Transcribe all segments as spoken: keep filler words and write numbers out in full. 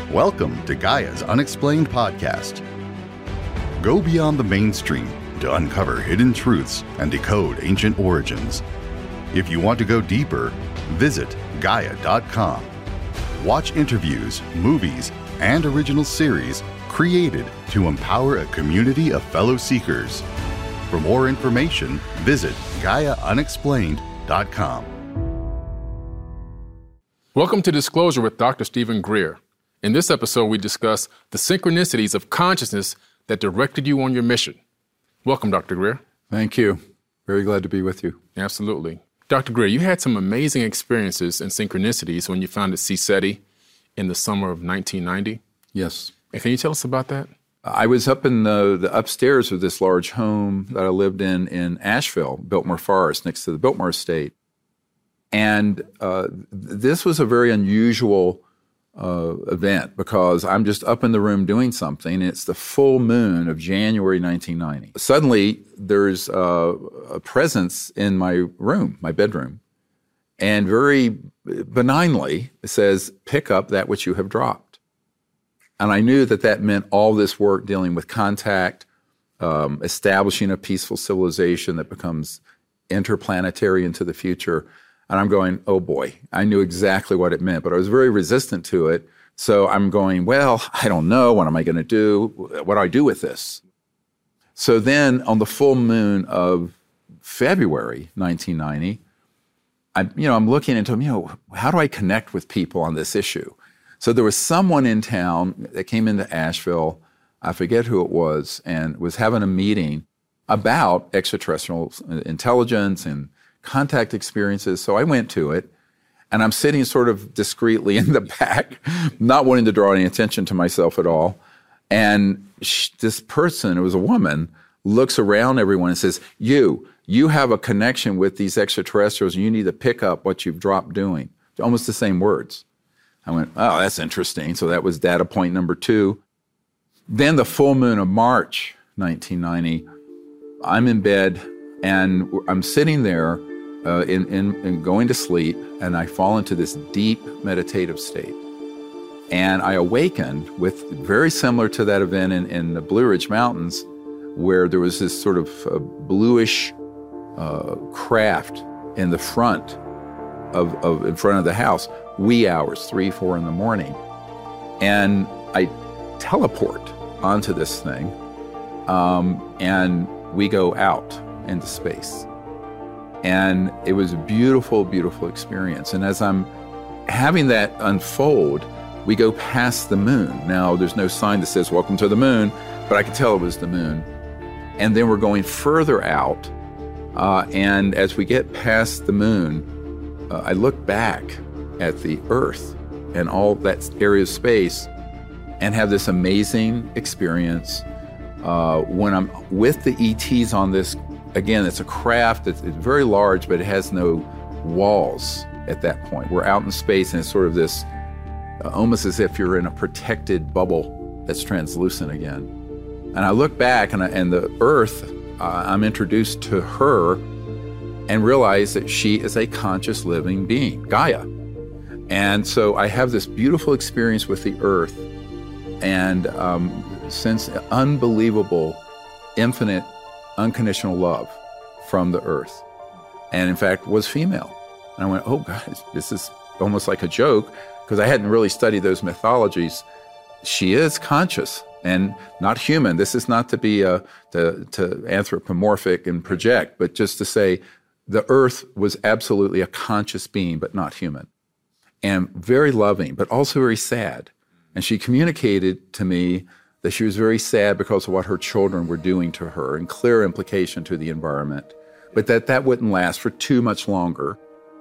Welcome to Gaia's Unexplained Podcast. Go beyond the mainstream to uncover hidden truths and decode ancient origins. If you want to go deeper, visit Gaia dot com. Watch interviews, movies, and original series created to empower a community of fellow seekers. For more information, visit Gaia Unexplained dot com. Welcome to Disclosure with Doctor Stephen Greer. In this episode, we discuss the synchronicities of consciousness that directed you on your mission. Welcome, Doctor Greer. Thank you. Very glad to be with you. Absolutely. Doctor Greer, you had some amazing experiences and synchronicities when you founded CSETI in the summer of nineteen ninety. Yes. And can you tell us about that? I was up in the, the upstairs of this large home that I lived in in Asheville, Biltmore Forest, next to the Biltmore Estate. And uh, this was a very unusual uh, event because I'm just up in the room doing something. And it's the full moon of January nineteen ninety. Suddenly, there's uh, a presence in my room, my bedroom, and very benignly it says, "Pick up that which you have dropped." And I knew that that meant all this work dealing with contact, um, establishing a peaceful civilization that becomes interplanetary into the future. And I'm going, oh boy, I knew exactly what it meant, but I was very resistant to it. So I'm going, well, I don't know. What am I going to do? What do I do with this? So then on the full moon of February nineteen ninety, I'm, you know, I'm looking into, you know, how do I connect with people on this issue? So there was someone in town that came into Asheville, I forget who it was, and was having a meeting about extraterrestrial intelligence and contact experiences. So I went to it, and I'm sitting sort of discreetly in the back, not wanting to draw any attention to myself at all. And sh- this person, it was a woman, looks around everyone and says, you, you have a connection with these extraterrestrials, and you need to pick up what you've dropped doing. Almost the same words. I went, oh, that's interesting. So that was data point number two. Then the full moon of March nineteen ninety, I'm in bed, and I'm sitting there uh, in, in, in going to sleep, and I fall into this deep meditative state. And I awakened with, very similar to that event in, in the Blue Ridge Mountains, where there was this sort of uh, bluish uh, craft in the front of, of in front of the house, wee hours, three, four in the morning. And I teleport onto this thing, um, and we go out into space. And it was a beautiful, beautiful experience. And as I'm having that unfold, we go past the moon. Now, there's no sign that says, welcome to the moon, but I could tell it was the moon. And then we're going further out. Uh, and as we get past the moon, uh, I look back at the Earth and all that area of space and have this amazing experience uh, when I'm with the E Ts on this. Again, it's a craft that's it's very large, but it has no walls at that point. We're out in space, and it's sort of this, uh, almost as if you're in a protected bubble that's translucent again. And I look back, and, I, and the Earth, uh, I'm introduced to her and realize that she is a conscious living being, Gaia. And so I have this beautiful experience with the Earth and um, sense unbelievable, infinite, unconditional love from the Earth. And in fact, was female. And I went, oh God, this is almost like a joke, because I hadn't really studied those mythologies. She is conscious and not human. This is not to be a, to, to anthropomorphic and project, but just to say the Earth was absolutely a conscious being, but not human. And very loving, but also very sad. And she communicated to me that she was very sad because of what her children were doing to her, and clear implication to the environment, but that that wouldn't last for too much longer,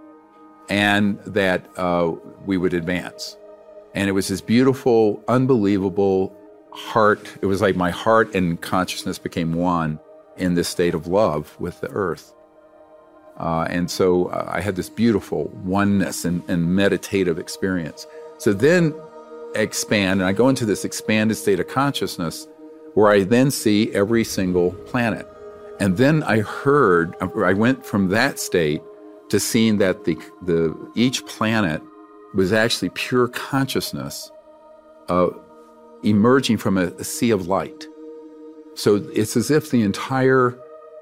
and that uh, we would advance. And it was this beautiful, unbelievable heart. It was like my heart and consciousness became one in this state of love with the Earth. Uh, and so uh, I had this beautiful oneness and, and meditative experience. So then expand, and I go into this expanded state of consciousness where I then see every single planet. And then I heard, I went from that state to seeing that the, the each planet was actually pure consciousness uh, emerging from a, a sea of light. So it's as if the entire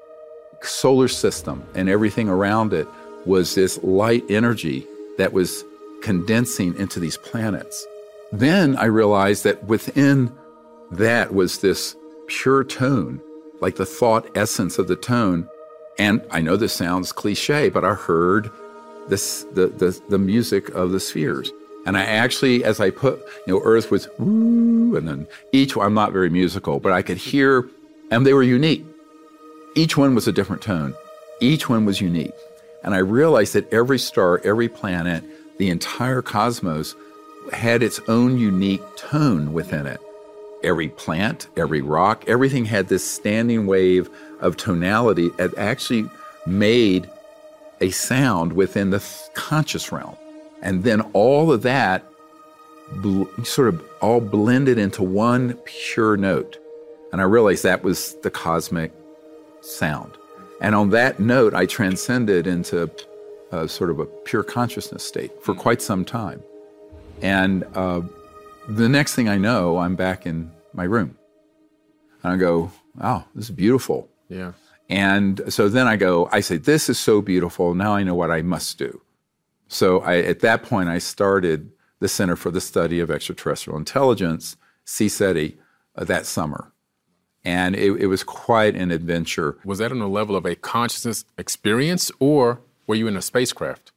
solar system and everything around it was this light energy that was condensing into these planets. Then I realized that within that was this pure tone, like the thought essence of the tone. And I know this sounds cliche, but I heard this, the, the, the music of the spheres. And I actually, as I put, you know, Earth was woo, and then each one, I'm not very musical, but I could hear, and they were unique. Each one was a different tone. Each one was unique. And I realized that every star, every planet, the entire cosmos had its own unique tone within it. Every plant, every rock, everything had this standing wave of tonality that actually made a sound within the conscious realm. And then all of that bl- sort of all blended into one pure note. And I realized that was the cosmic sound. And on that note, I transcended into a, sort of a pure consciousness state for quite some time. And uh, the next thing I know, I'm back in my room. And I go, wow, this is beautiful. Yeah. And so then I go, I say, this is so beautiful. Now I know what I must do. So I, at that point, I started the Center for the Study of Extraterrestrial Intelligence, C SETI, uh, that summer. And it, it was quite an adventure. Was that on the level of a consciousness experience, or were you in a spacecraft?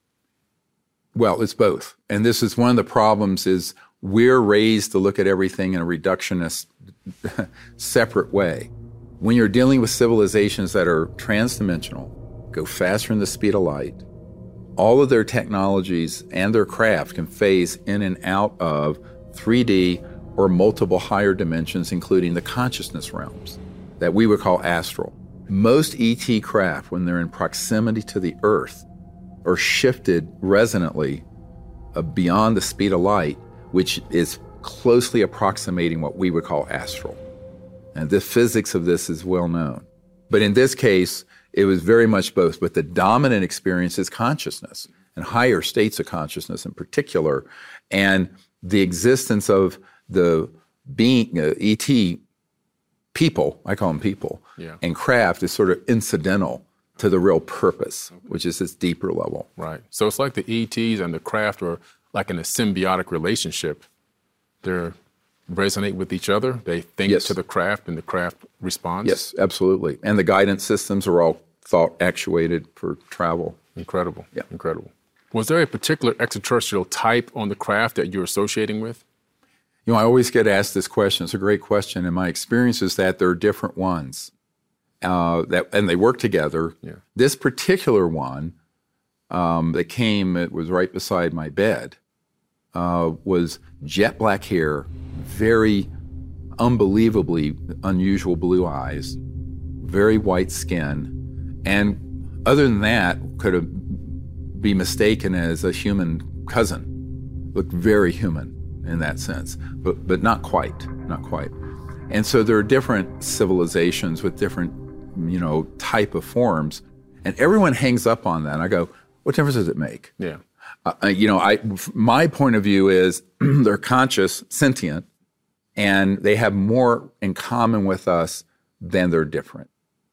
Well, it's both. And this is one of the problems is we're raised to look at everything in a reductionist, separate way. When you're dealing with civilizations that are transdimensional, go faster than the speed of light, all of their technologies and their craft can phase in and out of three D or multiple higher dimensions, including the consciousness realms that we would call astral. Most E T craft, when they're in proximity to the Earth, are shifted resonantly uh, beyond the speed of light, which is closely approximating what we would call astral. And the physics of this is well known. But in this case, it was very much both. But the dominant experience is consciousness, and higher states of consciousness in particular, and the existence of the being, uh, E T people, I call them people, yeah. and craft is sort of incidental to the real purpose, which is this deeper level. Right. So it's like the E Ts and the craft are like in a symbiotic relationship. They resonate with each other. They think Yes. to the craft, and the craft responds. Yes, absolutely. And the guidance systems are all thought actuated for travel. Incredible. Yeah. Incredible. Was there a particular extraterrestrial type on the craft that you're associating with? You know, I always get asked this question. It's a great question. And my experience is that there are different ones, uh, that, and they work together. Yeah. This particular one um, that came, it was right beside my bed, uh, was jet black hair, very unbelievably unusual blue eyes, very white skin, and other than that, could have be mistaken as a human cousin. Looked very human in that sense, but but not quite, not quite. And so there are different civilizations with different, you know, type of forms, and everyone hangs up on that. And I go, what difference does it make? Yeah. Uh, you know, I my point of view is they're conscious, sentient, and they have more in common with us than they're different.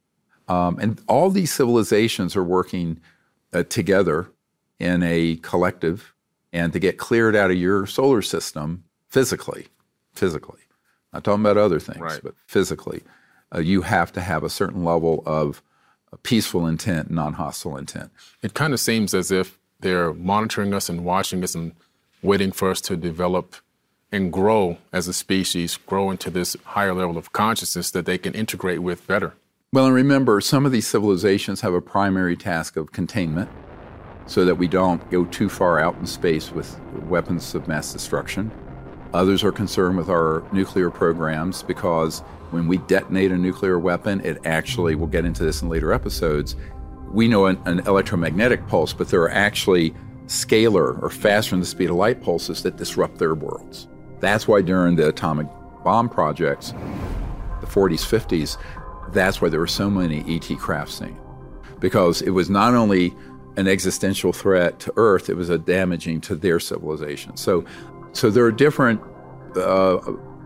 Um, and all these civilizations are working uh, together in a collective, and to get cleared out of your solar system physically, physically, not talking about other things, Right. but physically, uh, you have to have a certain level of uh, peaceful intent, non-hostile intent. It kind of seems as if they're monitoring us and watching us and waiting for us to develop and grow as a species, grow into this higher level of consciousness that they can integrate with better. Well, and remember, some of these civilizations have a primary task of containment so that we don't go too far out in space with weapons of mass destruction. Others are concerned with our nuclear programs because when we detonate a nuclear weapon, it actually, we'll get into this in later episodes, we know an, an electromagnetic pulse, but there are actually scalar or faster than the speed of light pulses that disrupt their worlds. That's why during the atomic bomb projects, the forties, fifties, that's why there were so many E T craft seen. Because it was not only an existential threat to Earth, it was a damaging to their civilization. So, so there are different uh,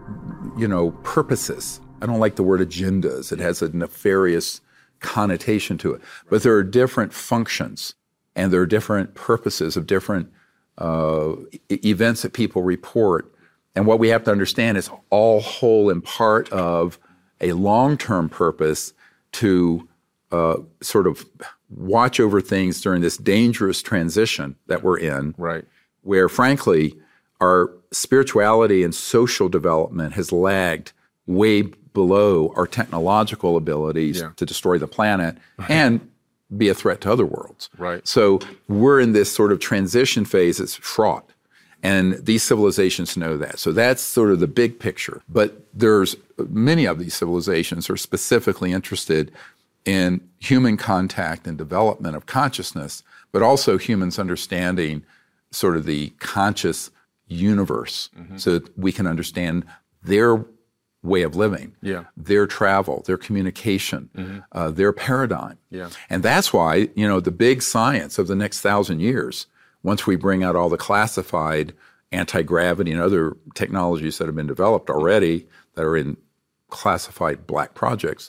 you know, purposes. I don't like the word agendas. It has a nefarious connotation to it. But there are different functions, and there are different purposes of different uh, e- events that people report. And what we have to understand is all whole and part of a long-term purpose to uh, sort of watch over things during this dangerous transition that we're in, right? Where, frankly, our spirituality and social development has lagged way below our technological abilities yeah. to destroy the planet and be a threat to other worlds. Right. So we're in this sort of transition phase that's fraught. And these civilizations know that. So that's sort of the big picture. But there's many of these civilizations are specifically interested in human contact and development of consciousness, but also humans understanding sort of the conscious universe mm-hmm. so that we can understand their way of living, yeah. their travel, their communication, mm-hmm. uh, their paradigm. Yeah. And that's why, you know, the big science of the next thousand years, once we bring out all the classified anti-gravity and other technologies that have been developed already that are in classified black projects,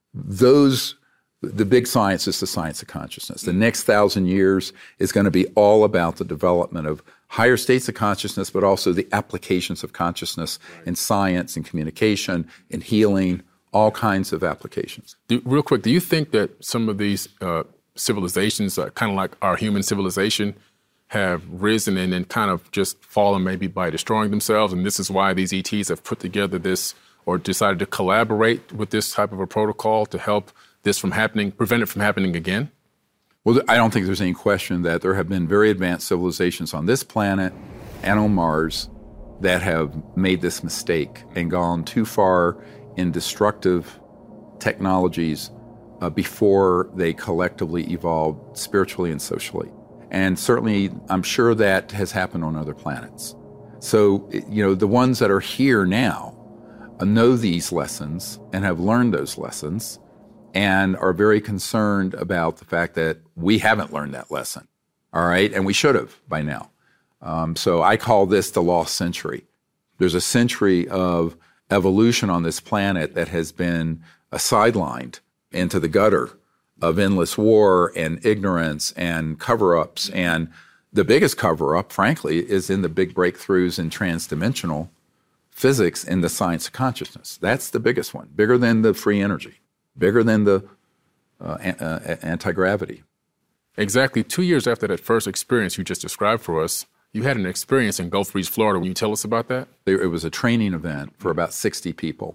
those, the big science is the science of consciousness. The next thousand years is going to be all about the development of higher states of consciousness, but also the applications of consciousness right. in science and communication and healing, all kinds of applications. Do, real quick, do you think that some of these uh, civilizations, uh, kind of like our human civilization, have risen and then kind of just fallen maybe by destroying themselves, and this is why these E Ts have put together this or decided to collaborate with this type of a protocol to help this from happening, prevent it from happening again? Well, I don't think there's any question that there have been very advanced civilizations on this planet and on Mars that have made this mistake and gone too far in destructive technologies uh, before they collectively evolved spiritually and socially. And certainly, I'm sure that has happened on other planets. So, you know, the ones that are here now know these lessons and have learned those lessons and are very concerned about the fact that we haven't learned that lesson, all right? And we should have by now. Um, so I call this the lost century. There's a century of evolution on this planet that has been uh, sidelined into the gutter of endless war and ignorance and cover-ups. And the biggest cover-up, frankly, is in the big breakthroughs in transdimensional physics in the science of consciousness. That's the biggest one, bigger than the free energy, bigger than the uh, uh, anti-gravity. Exactly two years after that first experience you just described for us, you had an experience in Gulf Breeze, Florida. Will you tell us about that? It was a training event for about sixty people.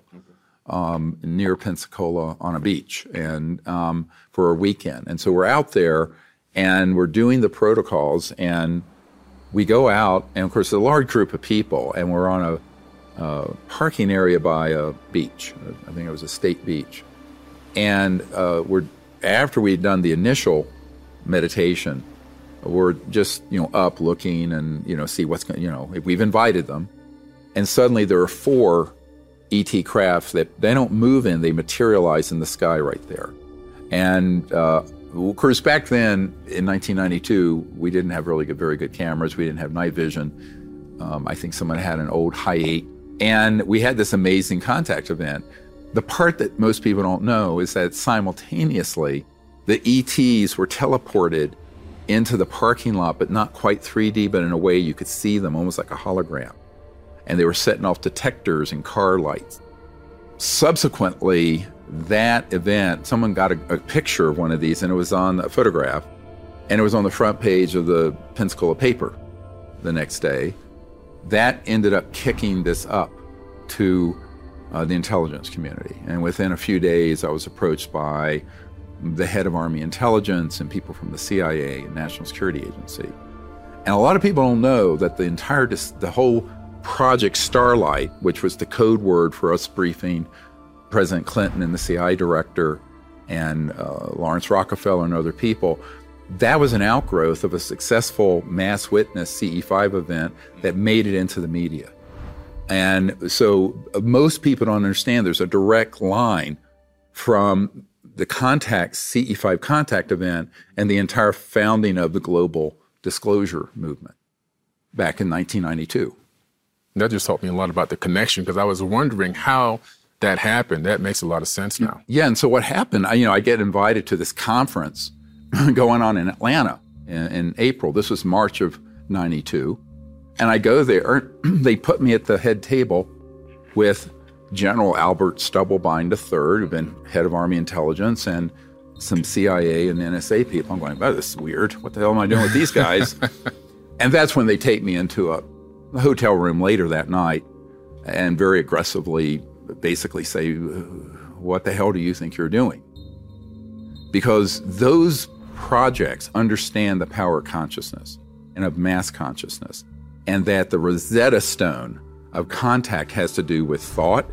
Um, near Pensacola on a beach and um, for a weekend. And so we're out there and we're doing the protocols and we go out and of course a large group of people and we're on a, a parking area by a beach. I think it was a state beach. And uh, we're after we'd done the initial meditation, we're just, you know, up looking and, you know, see what's going, you know, we've invited them. And suddenly there are four E T crafts that they don't move in, they materialize in the sky right there. And uh, of course, back then in nineteen ninety-two, we didn't have really good, very good cameras. We didn't have night vision. Um, I think someone had an old Hi eight. And we had this amazing contact event. The part that most people don't know is that simultaneously, the E Ts were teleported into the parking lot, but not quite three D, but in a way you could see them almost like a hologram. And they were setting off detectors and car lights. Subsequently, that event, someone got a, a picture of one of these, and it was on a photograph, and it was on the front page of the Pensacola paper the next day. That ended up kicking this up to uh, the intelligence community. And within a few days, I was approached by the head of Army intelligence and people from the C I A and National Security Agency. And a lot of people don't know that the entire, the whole Project Starlight, which was the code word for us briefing President Clinton and the C I A director and uh, Lawrence Rockefeller and other people, that was an outgrowth of a successful mass witness C E five event that made it into the media. And so uh, most people don't understand there's a direct line from the contact C E five contact event and the entire founding of the global disclosure movement back in nineteen ninety-two. That just taught me a lot about the connection, because I was wondering how that happened. That makes a lot of sense now. Yeah, and so what happened, I, you know, I get invited to this conference going on in Atlanta in, in April. This was March of ninety-two. And I go there. They put me at the head table with General Albert Stubblebine the third, who'd been head of Army intelligence, and some C I A and N S A people. I'm going, oh, this is weird. What the hell am I doing with these guys? And that's when they take me into a hotel room later that night and very aggressively basically say, what the hell do you think you're doing? Because those projects understand the power of consciousness and of mass consciousness, and that the Rosetta Stone of contact has to do with thought,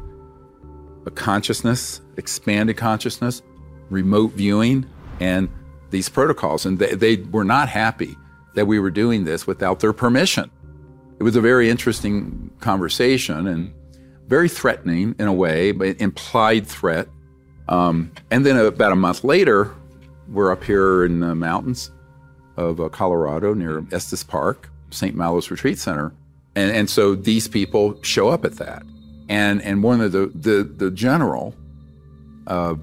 a consciousness, expanded consciousness, remote viewing, and these protocols. And they, they were not happy that we were doing this without their permission. It was a very interesting conversation and very threatening in a way, but implied threat. Um, and then about a month later, we're up here in the mountains of uh, Colorado near Estes Park, Saint Malo's Retreat Center. And, and so these people show up at that. And and one of the, the, the general uh,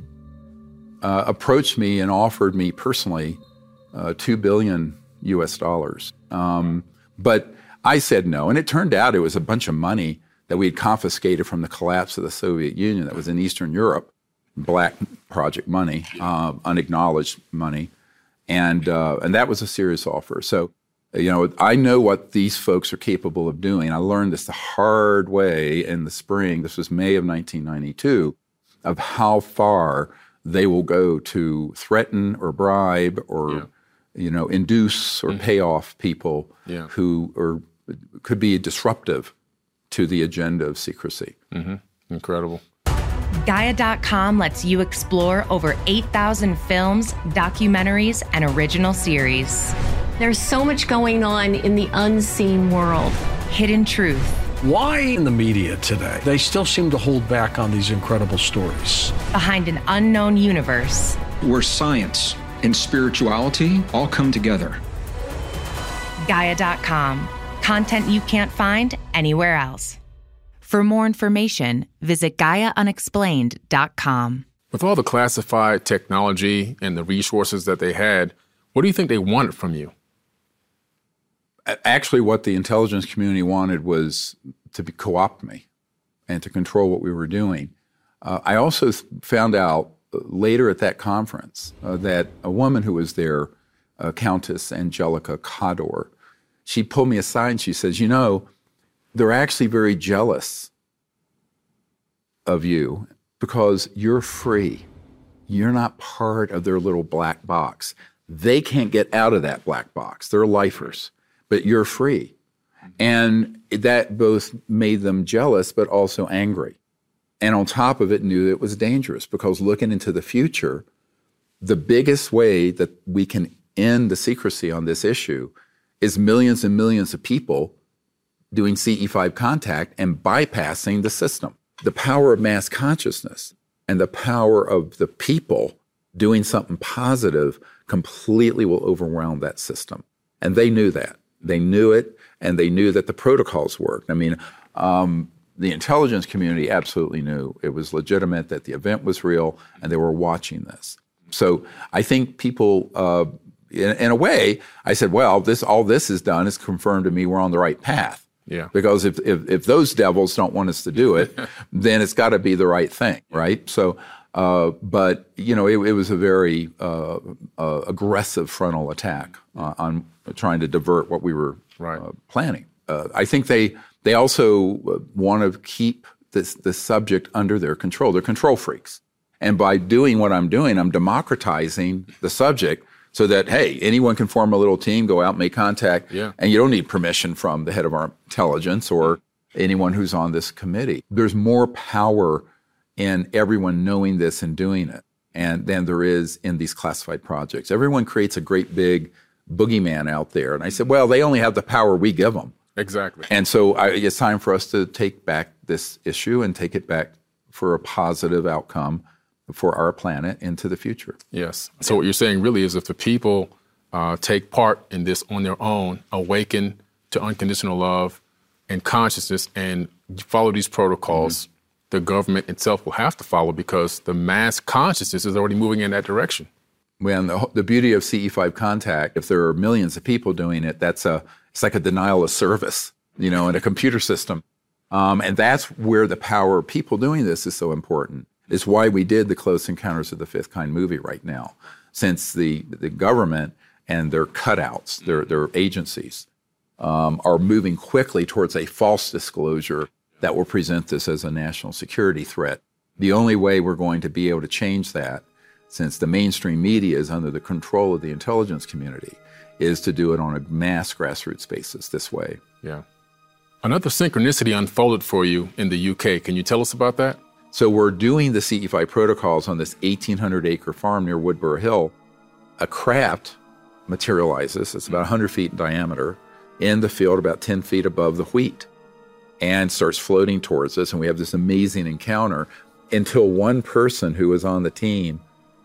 uh, approached me and offered me personally uh, two billion U S dollars. Um, but I said no. And it turned out it was a bunch of money that we had confiscated from the collapse of the Soviet Union that was in Eastern Europe, black project money, uh, unacknowledged money. And uh, and that was a serious offer. So, you know, I know what these folks are capable of doing. I learned this the hard way in the spring. This was May of nineteen ninety-two, of how far they will go to threaten or bribe or, yeah. you know, induce or mm-hmm. pay off people yeah. who are, could be disruptive to the agenda of secrecy. Mm-hmm. Incredible. Gaia dot com lets you explore over eight thousand films, documentaries, and original series. There's so much going on in the unseen world. Hidden truth. Why in the media today, they still seem to hold back on these incredible stories? Behind an unknown universe. Where science and spirituality all come together. Gaia dot com. Content you can't find anywhere else. For more information, visit Gaia Unexplained dot com. With all the classified technology and the resources that they had, what do you think they wanted from you? Actually, what the intelligence community wanted was to be, co-opt me and to control what we were doing. Uh, I also th- found out later at that conference uh, that a woman who was there, uh, Countess Angelica Cador, she pulled me aside and she says, you know, they're actually very jealous of you because you're free. You're not part of their little black box. They can't get out of that black box. They're lifers, but you're free. And that both made them jealous, but also angry. And on top of it, knew it was dangerous because looking into the future, the biggest way that we can end the secrecy on this issue is millions and millions of people doing C E five contact and bypassing the system. The power of mass consciousness and the power of the people doing something positive completely will overwhelm that system. And they knew that. They knew it, and they knew that the protocols worked. I mean, um, the intelligence community absolutely knew it was legitimate, that the event was real, and they were watching this. So I think people, uh, in, in a way, I said, well, this all this has done is confirmed to me we're on the right path. Yeah. Because if, if, if those devils don't want us to do it, then it's got to be the right thing, right? So, uh, but, you know, it, it was a very uh, uh, aggressive frontal attack uh, on trying to divert what we were right. uh, planning. Uh, I think they they also want to keep this the subject under their control. They're control freaks. And by doing what I'm doing, I'm democratizing the subject so that, hey, anyone can form a little team, go out, make contact, yeah. and you don't need permission from the head of our intelligence or anyone who's on this committee. There's more power in everyone knowing this and doing it and than there is in these classified projects. Everyone creates a great big boogeyman out there. And I said, well, they only have the power we give them. Exactly. And so I, it's time for us to take back this issue and take it back for a positive outcome for our planet into the future. Yes. So what you're saying really is if the people uh, take part in this on their own, awaken to unconditional love, and consciousness and follow these protocols, mm-hmm. the government itself will have to follow because the mass consciousness is already moving in that direction. When the, the beauty of C E five contact, if there are millions of people doing it, that's a it's like a denial of service, you know, in a computer system. Um, and that's where the power of people doing this is so important. It's why we did the Close Encounters of the Fifth Kind movie right now, since the the government and their cutouts, their their agencies, um, are moving quickly towards a false disclosure that will present this as a national security threat. The only way we're going to be able to change that, since the mainstream media is under the control of the intelligence community, is to do it on a mass grassroots basis this way. Yeah. Another synchronicity unfolded for you in the U K. Can you tell us about that? So we're doing the C E five protocols on this eighteen hundred acre farm near Woodborough Hill. A craft materializes, it's about one hundred feet in diameter, in the field about ten feet above the wheat, and starts floating towards us. And we have this amazing encounter until one person who was on the team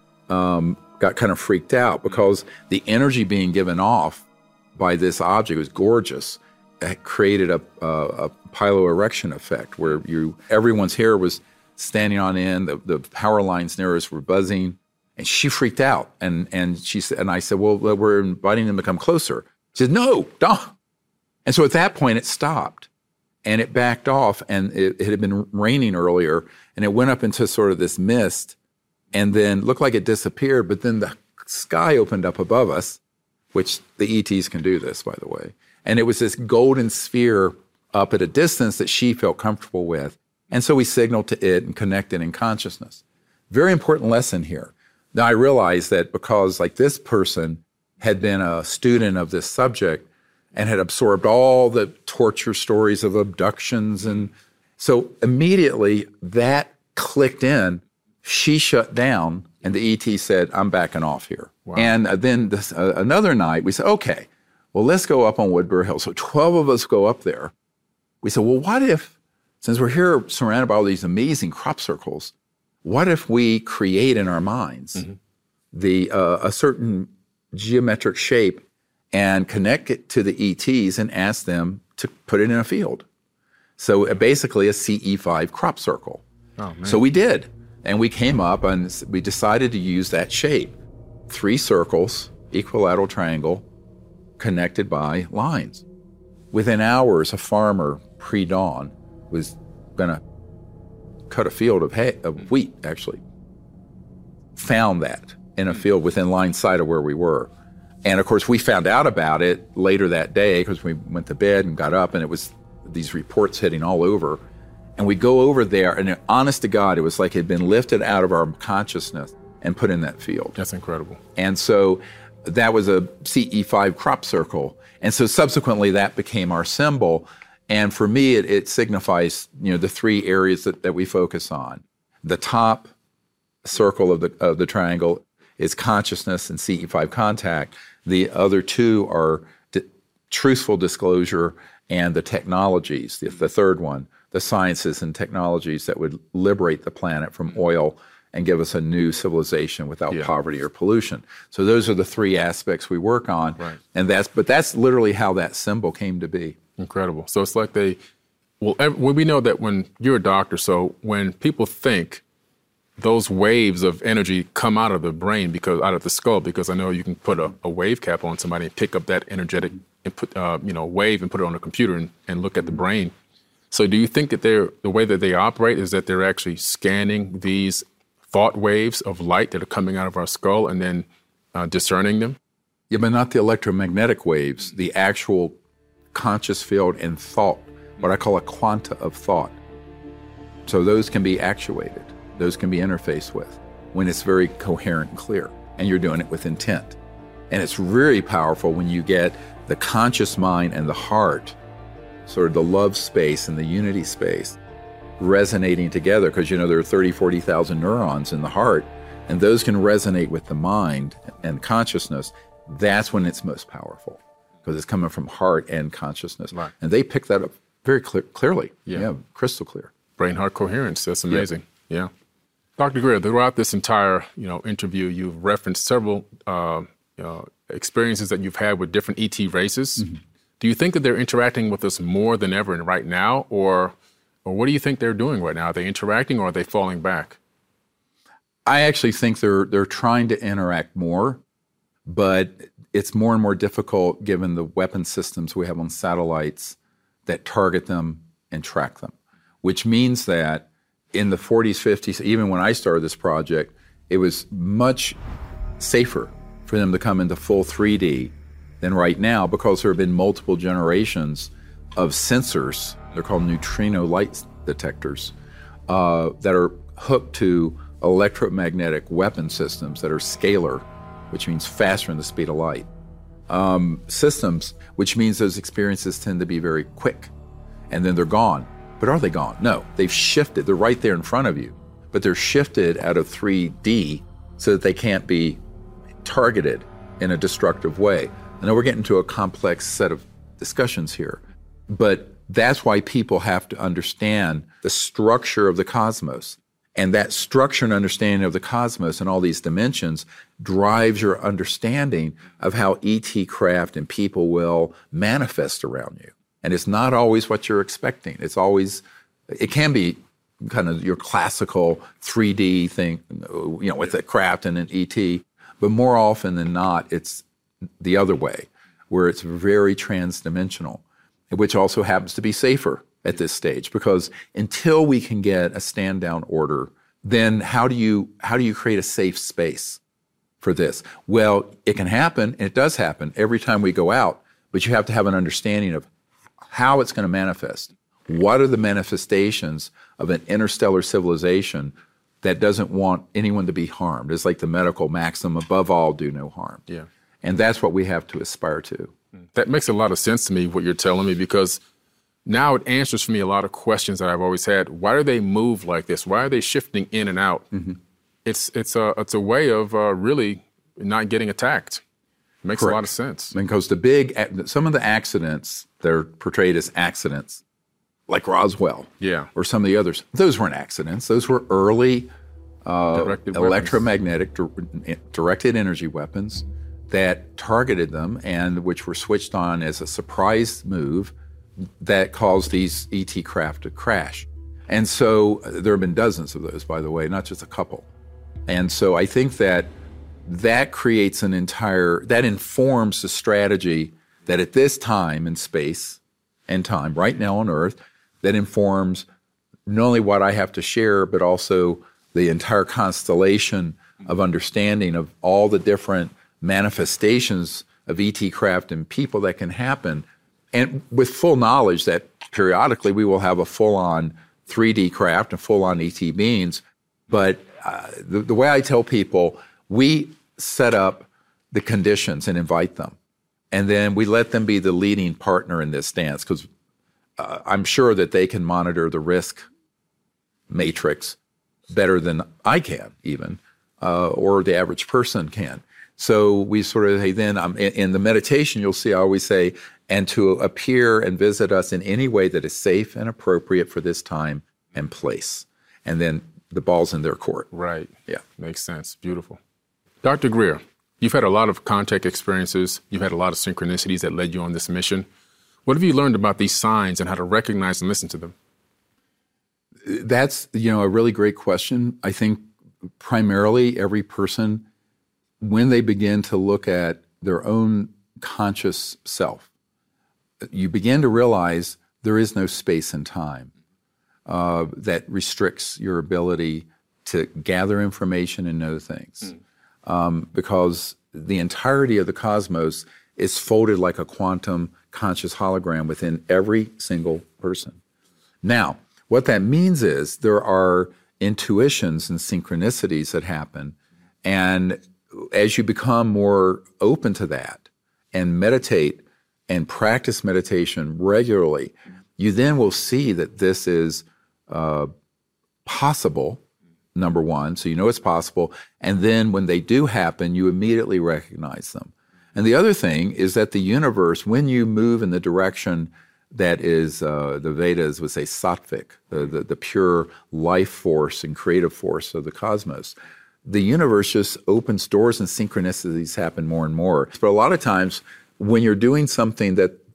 um, got kind of freaked out because the energy being given off by this object was gorgeous. It created a, a, a piloerection effect where you everyone's hair was standing on end, the, the power lines near us were buzzing, and she freaked out. And and she said, and I said, well, we're inviting them to come closer. She said, no, don't. And so at that point, it stopped, and it backed off, and it, it had been raining earlier, and it went up into sort of this mist, and then looked like it disappeared, but then the sky opened up above us, which the E Ts can do this, by the way. And it was this golden sphere up at a distance that she felt comfortable with. And so we signaled to it and connected in consciousness. Very important lesson here. Now I realized that because like this person had been a student of this subject and had absorbed all the torture stories of abductions. And so immediately that clicked in. She shut down and the E T said, I'm backing off here. Wow. And then this, uh, another night we said, okay, well, let's go up on Woodborough Hill. So twelve of us go up there. We said, well, what if, since we're here surrounded by all these amazing crop circles, what if we create in our minds mm-hmm. the uh, a certain geometric shape and connect it to the E Ts and ask them to put it in a field? So uh, basically a C E five crop circle. Oh, man. So we did. And we came up and we decided to use that shape. Three circles, equilateral triangle, connected by lines. Within hours, a farmer pre-dawn was going to cut a field of hay, of wheat, actually. Found that in a field within line sight of where we were. And of course, we found out about it later that day because we went to bed and got up and it was these reports hitting all over. And we go over there and honest to God, it was like it had been lifted out of our consciousness and put in that field. That's incredible. And so that was a C E five crop circle. And so subsequently that became our symbol. And for me, it, it signifies, you know, the three areas that, that we focus on. The top circle of the of the triangle is consciousness and C E five contact. The other two are d- truthful disclosure and the technologies. The, the third one, the sciences and technologies that would liberate the planet from oil and give us a new civilization without yeah. poverty or pollution. So those are the three aspects we work on. Right. And that's, but that's literally how that symbol came to be. Incredible. So it's like they, well, every, well, we know that when you're a doctor, so when people think, those waves of energy come out of the brain, because out of the skull, because I know you can put a, a wave cap on somebody and pick up that energetic input, uh, you know, wave and put it on a computer and, and look at the brain. So do you think that they're, the way that they operate is that they're actually scanning these thought waves of light that are coming out of our skull and then uh, discerning them? Yeah, but not the electromagnetic waves, the actual conscious field and thought, what I call a quanta of thought. So those can be actuated. Those can be interfaced with when it's very coherent and clear, and you're doing it with intent. And it's really powerful when you get the conscious mind and the heart, sort of the love space and the unity space, resonating together, because, you know, there are thirty, forty thousand neurons in the heart, and those can resonate with the mind and consciousness. That's when it's most powerful, because it's coming from heart and consciousness. Right. And they pick that up very clear, clearly. Yeah. yeah, crystal clear. Brain-heart coherence. That's amazing. Yep. Yeah. Doctor Greer, throughout this entire, you know, interview, you've referenced several uh, uh, experiences that you've had with different E T races, mm-hmm. Do you think that they're interacting with us more than ever right now, or or what do you think they're doing right now? Are they interacting, or are they falling back? I actually think they're they're trying to interact more, but it's more and more difficult given the weapon systems we have on satellites that target them and track them, which means that in the forties, fifties, even when I started this project, it was much safer for them to come into full three D than right now because there have been multiple generations of sensors, they're called neutrino light detectors, uh, that are hooked to electromagnetic weapon systems that are scalar, which means faster than the speed of light. Um, systems, which means those experiences tend to be very quick, and then they're gone. But are they gone? No, they've shifted. They're right there in front of you, but they're shifted out of three D so that they can't be targeted in a destructive way. I know we're getting to a complex set of discussions here, but that's why people have to understand the structure of the cosmos. And that structure and understanding of the cosmos and all these dimensions drives your understanding of how E T craft and people will manifest around you. And it's not always what you're expecting. It's always, it can be kind of your classical three D thing, you know, with a craft and an E T, but more often than not, it's the other way, where it's very transdimensional, which also happens to be safer at this stage, because until we can get a stand down order, then how do you how do you create a safe space for this? Well, it can happen, and it does happen every time we go out, but you have to have an understanding of how it's going to manifest. What are the manifestations of an interstellar civilization that doesn't want anyone to be harmed? It's like the medical maxim, above all, do no harm. Yeah. And that's what we have to aspire to. That makes a lot of sense to me, what you're telling me, because now it answers for me a lot of questions that I've always had. Why do they move like this? Why are they shifting in and out? Mm-hmm. It's it's a it's a way of uh, really not getting attacked. It makes Correct. a lot of sense. Because the big, some of the accidents that are portrayed as accidents, like Roswell, yeah, or some of the others, those weren't accidents. Those were early uh, electromagnetic di- directed energy weapons that targeted them and which were switched on as a surprise move that caused these E T craft to crash. And so uh, there have been dozens of those, by the way, not just a couple. And so I think that that creates an entire, that informs the strategy that at this time in space and time, right now on Earth, that informs not only what I have to share, but also the entire constellation of understanding of all the different manifestations of E T craft and people that can happen. And with full knowledge that periodically we will have a full-on three D craft and full-on E T beings. But uh, the, the way I tell people, we set up the conditions and invite them. And then we let them be the leading partner in this dance, because uh, I'm sure that they can monitor the risk matrix better than I can even, uh, or the average person can. So we sort of say then, um, in, in the meditation, you'll see I always say, and to appear and visit us in any way that is safe and appropriate for this time and place. And then the ball's in their court. Right. Yeah. Makes sense. Beautiful. Doctor Greer, you've had a lot of contact experiences. You've had a lot of synchronicities that led you on this mission. What have you learned about these signs and how to recognize and listen to them? That's, you know, a really great question. I think primarily every person, when they begin to look at their own conscious self, you begin to realize there is no space and time uh, that restricts your ability to gather information and know things. Mm. Um, because the entirety of the cosmos is folded like a quantum conscious hologram within every single person. Now, what that means is there are intuitions and synchronicities that happen. And as you become more open to that and meditate and practice meditation regularly, you then will see that this is uh, possible, number one, so you know it's possible. And then when they do happen, you immediately recognize them. And the other thing is that the universe, when you move in the direction that is, uh, the Vedas would say sattvic, the, the, the pure life force and creative force of the cosmos, the universe just opens doors and synchronicities happen more and more. But a lot of times when you're doing something that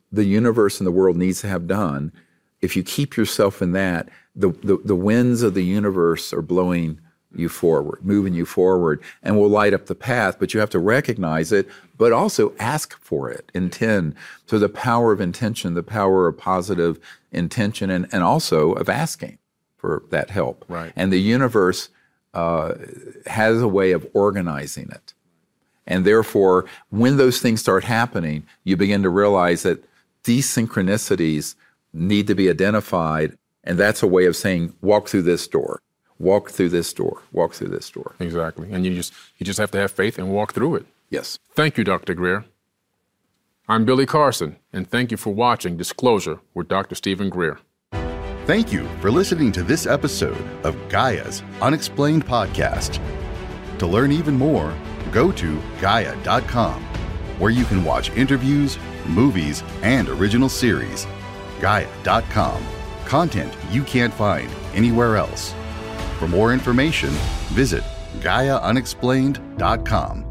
the universe and the world needs to have done, if you keep yourself in that, the, the, the winds of the universe are blowing you forward, moving you forward, and will light up the path, but you have to recognize it, but also ask for it, intend. So the power of intention, the power of positive intention, and, and also of asking for that help. Right. And the universe uh, has a way of organizing it. And therefore, when those things start happening, you begin to realize that these synchronicities need to be identified, and that's a way of saying, walk through this door, walk through this door, walk through this door. Exactly. And you just you just have to have faith and walk through it. Yes. Thank you, Doctor Greer. I'm Billy Carson, and thank you for watching Disclosure with Doctor Stephen Greer. Thank you for listening to this episode of Gaia's Unexplained Podcast. To learn even more, go to Gaia dot com, where you can watch interviews, movies, and original series. Gaia dot com, content you can't find anywhere else. For more information, visit Gaia Unexplained dot com.